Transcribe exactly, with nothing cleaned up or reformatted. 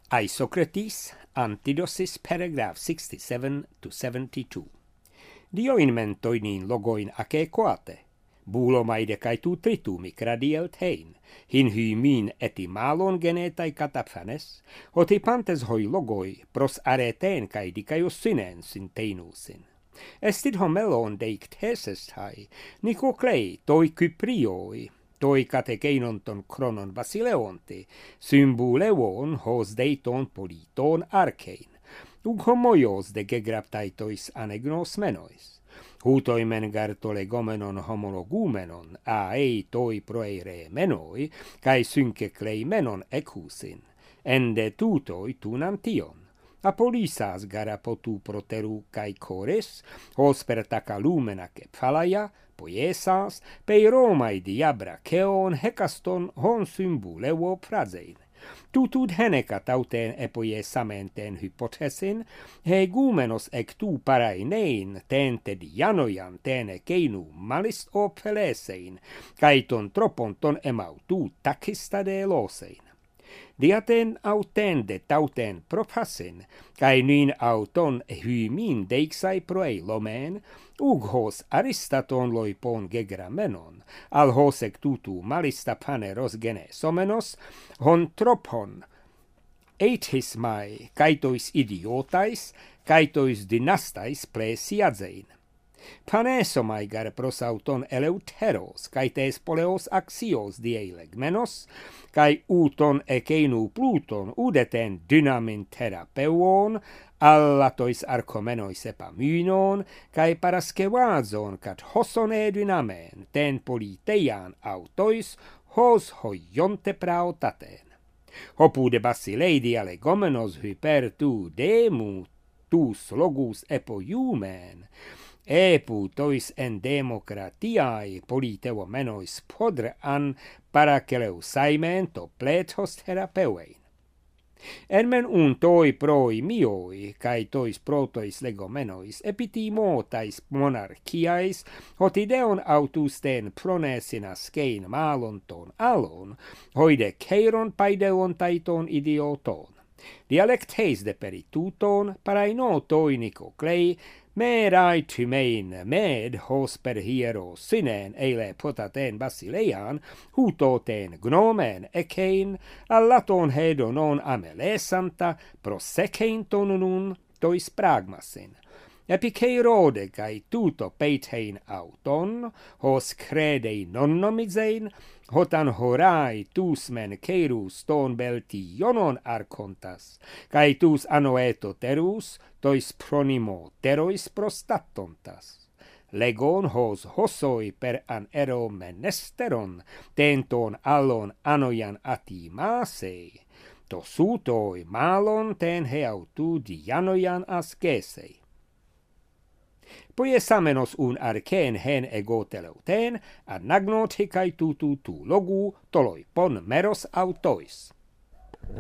Isocrates, Antidosis, paragraph sixty-seven to seventy-two. Dioin mentoinin logoin ake koate, buulomaide kai tu tritumi gradielt hein, hin hymin etimalon genetai kataphanes, hoti pantes hoi logoi pros areteen kai dikaios synen synteinusin. Estit homelon deikt hesest hai, niko klei toi kyprioi, toi katekeinonton kronon basileonti, symbulevon hos deiton politon arkein, ug homoios de gegraptaitois anegnos menois. Hutoimen gartolegomenon homologumenon, a ei toi proeire menoi, kai synke kleimenon ekhusin, ende tutoi tunantion. Apolisas garapotu proteru kai chores, hos per takalumena kephalaia, poiesas, pei Romai diabra keon hekaston hon symbulevo prazein. Tutud heneca tauteen epoiesamenten hypothesin, he gumenos ec tu parainein tente dianoian tene keinu malist opfelesein, kaiton troponton emautu takistade losein. Diaten autende tauten prophasin, kai niin auton hymin deixai proei lomen, ug hos Aristaton loipon gegramenon, al hosec tutu malista paneros gene somenos, hon tropon, eithis mai, kaitois idiotais, kaitois dynastais plesiadzein. Panesomai gar prosauton eleuteros, kaites poleos axios dielegmenos, kai uton ekeinu pluton udeten dynamin terapeuon, allatois arkomenois epamynon, kai paraskevazon kat hosone dynamen, ten politeian autois, hos hoionte praotaten. Hopude basileidi alegomenos hyper tu demu, tus logus epoiumen, epu tois en democratiae politeo menois podrean parakeleusaimeen to plethos therapeuein. Enmen un toi proi mioi, kai tois protois legomenois, epitimotais monarchiais, hot ideon autusten pronesinas kein malonton alon, hoide keiron paideon taiton idioton. Dialectes de perituton, paraino toinico klei, merai tymein med hos per hiero synen eile potaten basileian, hutoten gnomen ekein, allaton hedonon amelesanta, prosekein tonunun tois pragmasin. Epikeirode kai tuto peitein auton, hos credei nonnomizein, hotan horai tus men keirus ton beltionon arcontas, kai tus anoeto terus, tois pronimo terois prostatontas. Legon hos hosoi per an ero menesteron, tenton allon anoian atimasei, to sutoi malon ten heautu dianoian asgesei. Poiesamenos un arcen hen egoteleuten, anagnot hicai tutu tu logu toloi pon meros autois.